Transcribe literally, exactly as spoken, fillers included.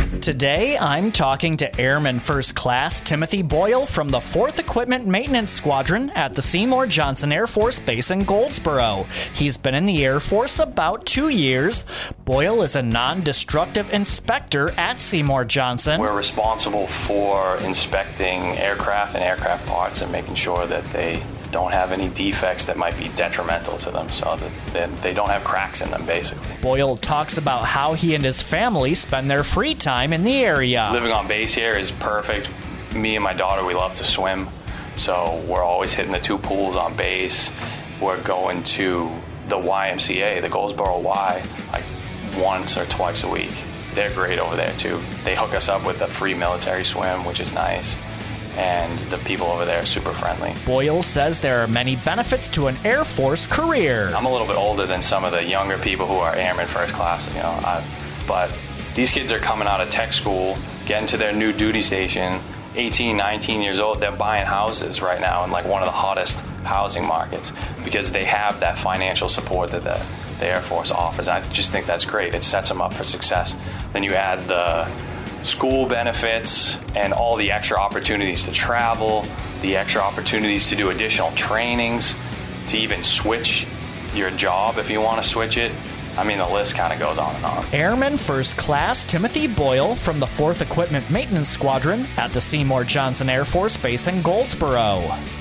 Today, I'm talking to Airman First Class Timothy Boyle from the fourth Equipment Maintenance Squadron at the Seymour Johnson Air Force Base in Goldsboro. He's been in the Air Force about two years. Boyle is a non-destructive inspector at Seymour Johnson. We're responsible for inspecting aircraft and aircraft parts and making sure that they don't have any defects that might be detrimental to them, so that they don't have cracks in them, basically. Boyle talks about how he and his family spend their free time in the area. Living on base here is perfect. Me and my daughter, we love to swim, so we're always hitting the two pools on base. We're going to the Y M C A, the Goldsboro Y, like once or twice a week. They're great over there, too. They hook us up with a free military swim, which is nice. And the people over there are super friendly. Boyle says there are many benefits to an Air Force career. I'm a little bit older than some of the younger people who are Airmen First Class, you know, I, but these kids are coming out of tech school, getting to their new duty station, eighteen, nineteen years old. They're buying houses right now in like one of the hottest housing markets because they have that financial support that the, the Air Force offers. I just think that's great. It sets them up for success. Then you add the school benefits and all the extra opportunities to travel, the extra opportunities to do additional trainings, to even switch your job if you want to switch it. I mean, the list kind of goes on and on. Airman First Class Timothy Boyle from the fourth Equipment Maintenance Squadron at the Seymour Johnson Air Force Base in Goldsboro.